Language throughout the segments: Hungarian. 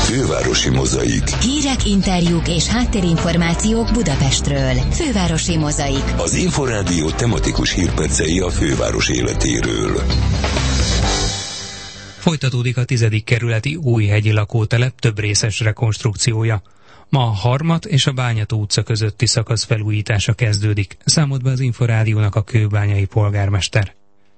Fővárosi Mozaik. Hírek, interjúk és háttérinformációk Budapestről. Fővárosi Mozaik. Az Inforádió tematikus hírpercei a főváros életéről. Folytatódik a 10. kerületi Újhegyi lakótelep több részes rekonstrukciója. Ma a Harmat és a Bányató utca közötti szakasz felújítása kezdődik, számolt be az Inforádiónak a kőbányai polgármester.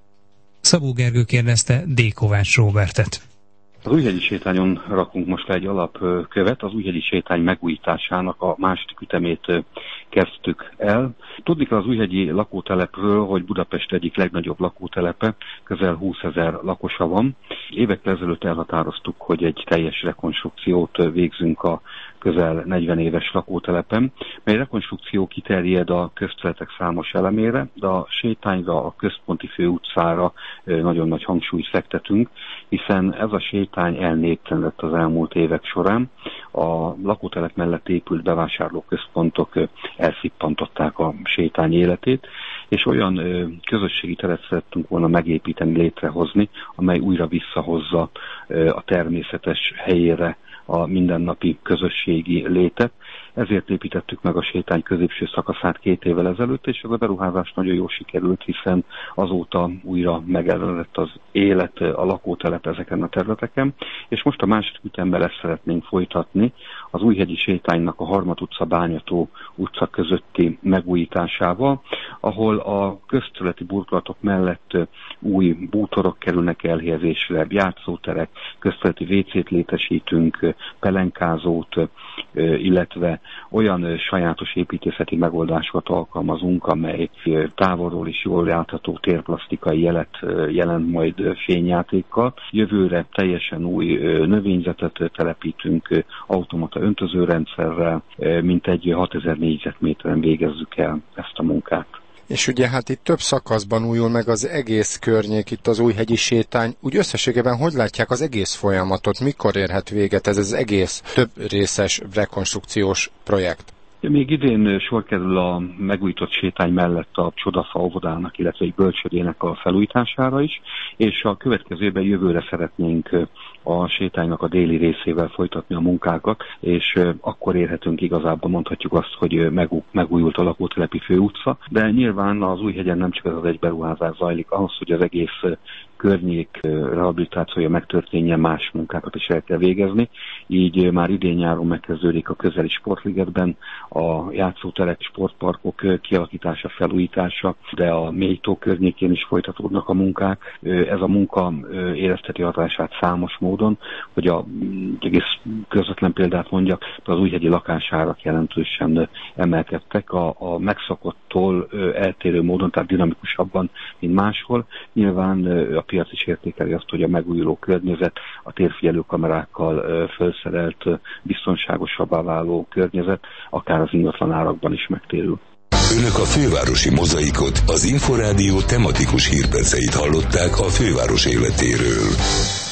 Szabó Gergő kérdezte D. Kovács Róbertet. Az Újhegyi sétányon rakunk most egy alapkövet, az Újhegyi sétány megújításának a második ütemét kezdtük el. Tudni kell az Újhegyi lakótelepről, hogy Budapest egyik legnagyobb lakótelepe, közel 20 000 lakosa van. Évekkel ezelőtt elhatároztuk, hogy egy teljes rekonstrukciót végzünk a közel 40 éves lakótelepen, mely rekonstrukció kiterjed a közterületek számos elemére, de a sétányra, a központi főutcára nagyon nagy hangsúlyt fektetünk, hiszen ez a sétány elnéptelenedett az elmúlt évek során. A lakótelep mellett épült bevásárlóközpontok elszippantották a sétány életét, és olyan közösségi teret szerettünk volna megépíteni, létrehozni, amely újra visszahozza a természetes helyére a mindennapi közösségi létet. Ezért építettük meg a sétány középső szakaszát 2 évvel ezelőtt, és ez a beruházás nagyon jól sikerült, hiszen azóta újra megeledett az élet, a lakótelep ezeken a területeken, és most a második ütemben ezt szeretnénk folytatni, az Újhegyi sétánynak a Harmat utca, Bányató utca közötti megújításával, ahol a közterületi burkolatok mellett új bútorok kerülnek elhelyezésre, játszóterek, közterületi WC-t létesítünk, pelenkázót, illetve olyan sajátos építészeti megoldásokat alkalmazunk, amely távolról is jól látható térplasztikai jelet jelent majd fényjátékkal. Jövőre teljesen új növényzetet telepítünk, automata öntözőrendszerrel, mintegy 6000 négyzetméteren végezzük el ezt a munkát. És ugye hát itt több szakaszban újul meg az egész környék, itt az Újhegyi sétány. Úgy összességében hogy látják az egész folyamatot? Mikor érhet véget ez az egész több részes rekonstrukciós projekt? Még idén sor kerül a megújított sétány mellett a Csodafa óvodának, illetve egy bölcsődének a felújítására is, és a következő évben jövőre szeretnénk a sétánynak a déli részével folytatni a munkákat, és akkor érhetünk igazából, mondhatjuk azt, hogy megújult a lakótelepi főutca, de nyilván az Újhegyen nem csak ez az egy beruházás zajlik, ahhoz, hogy az egész környék rehabilitációja megtörténjen, más munkákat is el kell végezni. Így már idén nyáron megkezdődik a közeli sportligetben a játszóterek, sportparkok kialakítása, felújítása, de a mélytó környékén is folytatódnak a munkák. Ez a munka érezteti hatását számos módon, hogy a egész közvetlen példát mondjak, az újhegyi lakásárak jelentősen emelkedtek a megszokottól eltérő módon, tehát dinamikusabban, mint máshol. Nyilván a piac is értékeli azt, hogy a megújuló környezet, a térfigyelő kamerákkal felszerelt, biztonságosabbá váló környezet, akár az ingatlan árakban is megtérül. Önök a Fővárosi Mozaikot, az Inforádió tematikus hírperceit hallották a főváros életéről.